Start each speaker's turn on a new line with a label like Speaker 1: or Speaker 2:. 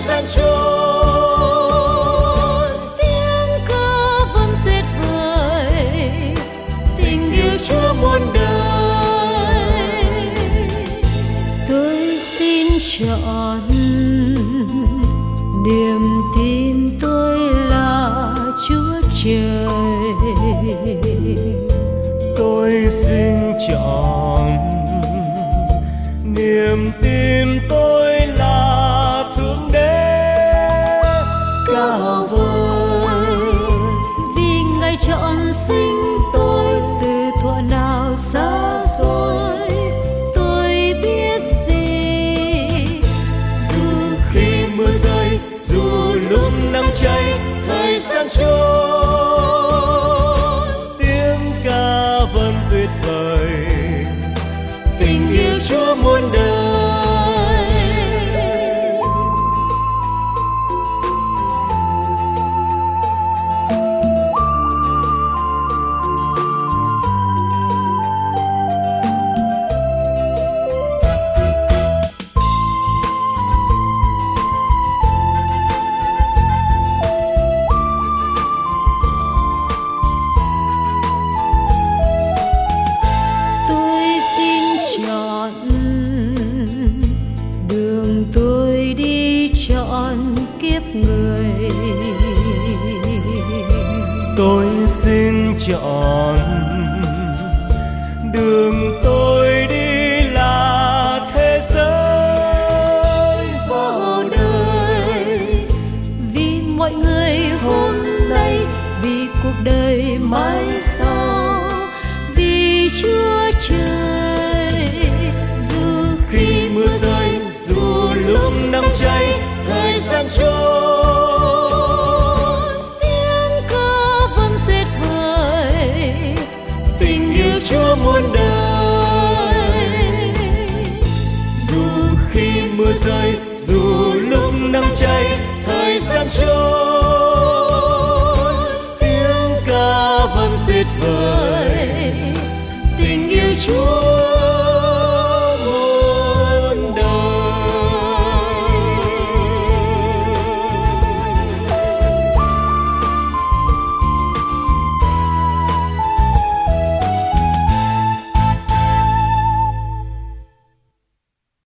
Speaker 1: gian trôi.
Speaker 2: Tiếng ca vẫn tuyệt vời, tình yêu Chúa muôn đời. Tôi xin chọn niềm tin tôi là Chúa Trời.
Speaker 1: Tôi xin chọn niềm tin tôi là Thượng Đế cao vời.
Speaker 2: Vì Ngài chọn sinh tôi từ thuở nào xa xôi, tôi biết gì.
Speaker 1: Dù khi mưa rơi, dù lúc nắng cháy, thời gian trôi, tiếng ca vẫn tuyệt vời, tình yêu Chúa muôn đời.
Speaker 2: Đường tôi đi chọn kiếp người.
Speaker 1: Tôi xin chọn đường tôi đi là thế giới
Speaker 2: Vào đời vì mọi người hôm nay, vì cuộc đời mai sau, vì Chúa Trời. Dù
Speaker 1: khi mưa rơi, dù lúc nắng cháy, thời gian trôi,
Speaker 2: tiếng ca vẫn tuyệt vời,
Speaker 1: tình yêu Chúa muôn đời. Dù khi mưa rơi, dù lúc nắng cháy, thời gian trôi, tiếng ca vẫn tuyệt vời, tình yêu Chúa